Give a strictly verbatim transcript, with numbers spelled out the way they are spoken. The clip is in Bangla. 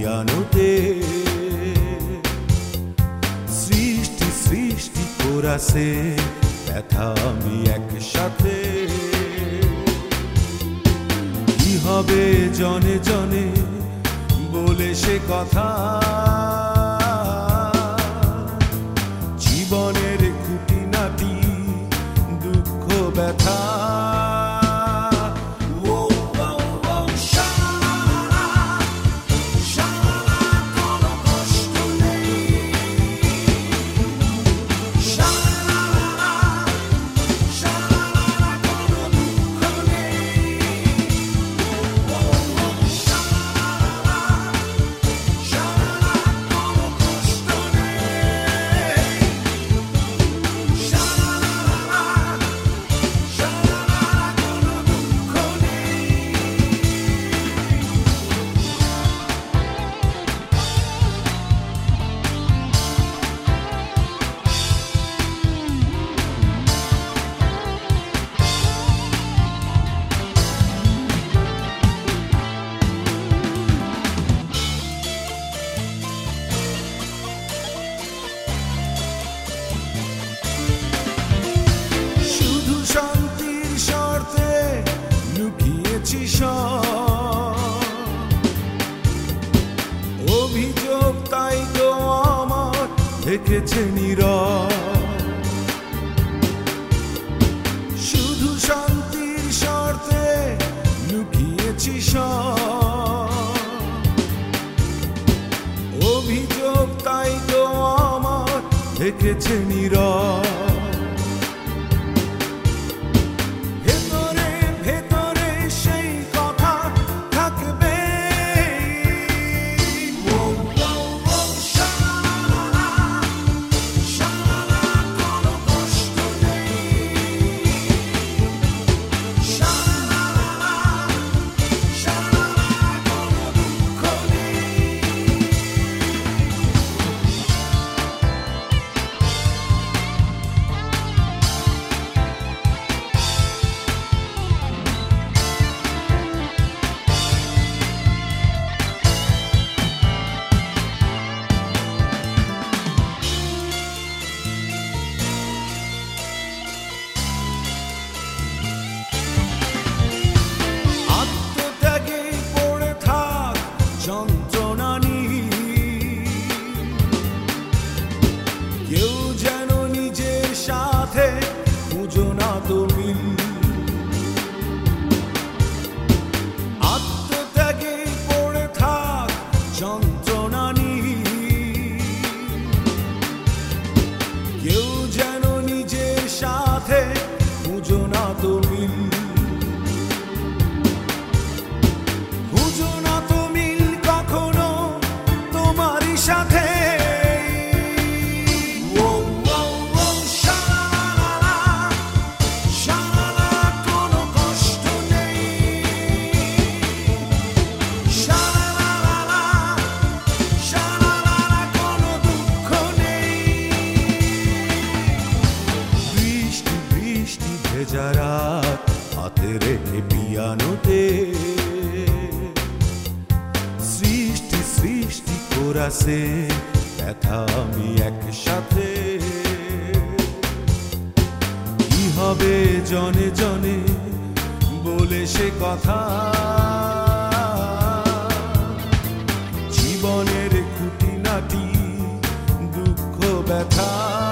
পিয়ানোতে সৃষ্টি সৃষ্টি করাছে ব্যথা আমি একসাথে। কি হবে জনে জনে বলে সে কথা, জীবনের খুঁটিনাটি দুঃখ ব্যথা। শান্তির শর্তে লুকিয়েছি অভিযোগ, তাই তো আমার থেকেছে নীরব। শুধু শান্তির শর্তে লুকিয়েছি অভিযোগ, তাই তো আমার থেকেছে নীরব। যন্ত্রণা কেউ যেন নিজের সাথে বুঝো না তো মিল। আত্মত্যাগে পড়ে থাক যন্ত্রণা কেউ যেন নিজের সাথে বুঝো না তো মিল। সাথে কোনো কষ্ট নেই, কোনো দুঃখ নেই। বৃষ্টি বৃষ্টি ভেজা রাত হাতে রেখে পিয়ানোতে সৃষ্টি সৃষ্টি করাছে ব্যথা আমি একসাথে। কি হবে জনে জনে বলে সে কথা, জীবনের খুঁটিনাটি দুঃখ ব্যথা।